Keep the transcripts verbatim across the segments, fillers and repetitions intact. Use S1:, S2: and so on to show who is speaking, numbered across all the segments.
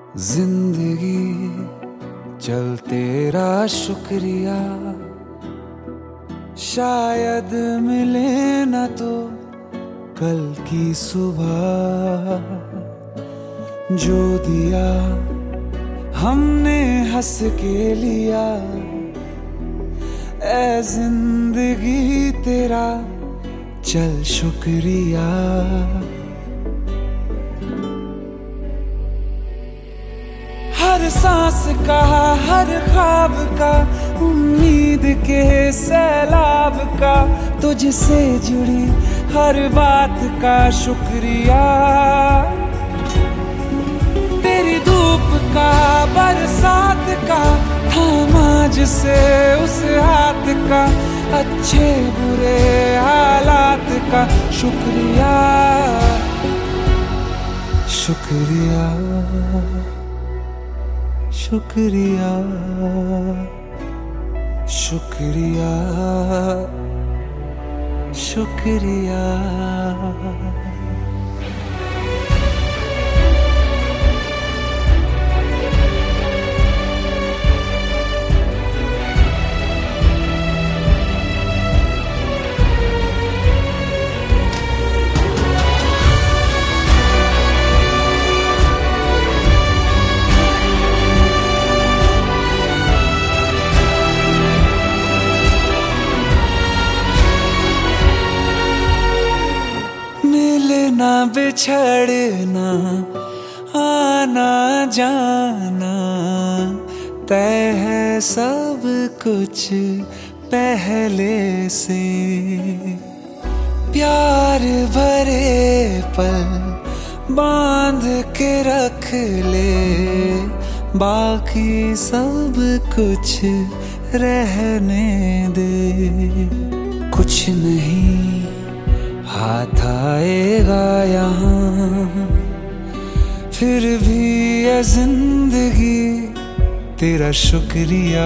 S1: जिंदगी चल तेरा शुक्रिया, शायद मिले न तो कल की सुबह। जो दिया हमने हंस के लिया, ऐ जिंदगी तेरा चल शुक्रिया। हर सांस का, हर ख्वाब का, उम्मीद के सैलाब का, तुझसे जुड़ी हर बात का शुक्रिया। तेरी धूप का, बरसात का, थामा जिसे उस हाथ का, अच्छे बुरे हालात का शुक्रिया। शुक्रिया शुक्रिया शुक्रिया शुक्रिया। मिलना बिछड़ना, आना जाना, तय है सब कुछ पहले से। प्यार भरे पल बांध के रख ले, बाकी सब कुछ रहने दे। कुछ नहीं हाथ आएगा यहाँ, फिर भी ये जिंदगी तेरा शुक्रिया।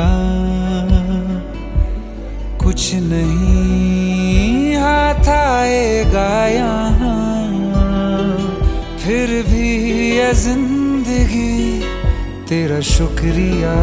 S1: कुछ नहीं हाथ आएगा यहाँ, फिर भी ये जिंदगी तेरा शुक्रिया।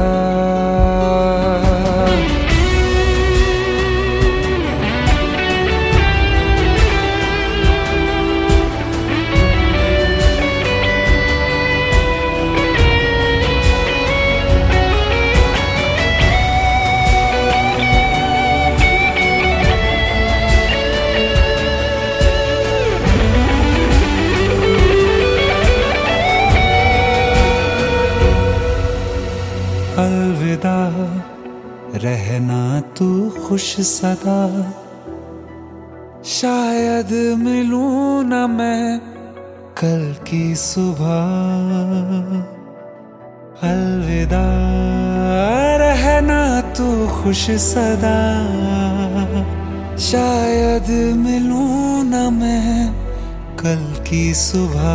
S1: अलविदा रहना तू खुश सदा, शायद मिलूं ना मैं कल की सुबह। अलविदा रहना तू खुश सदा, शायद मिलूं ना मैं कल की सुबह।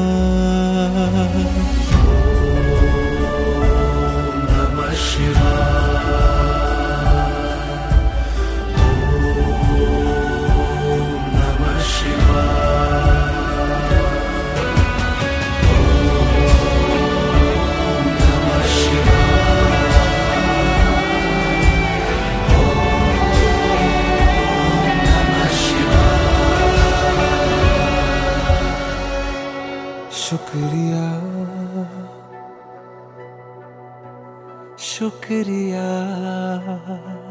S1: शुक्रिया शुक्रिया।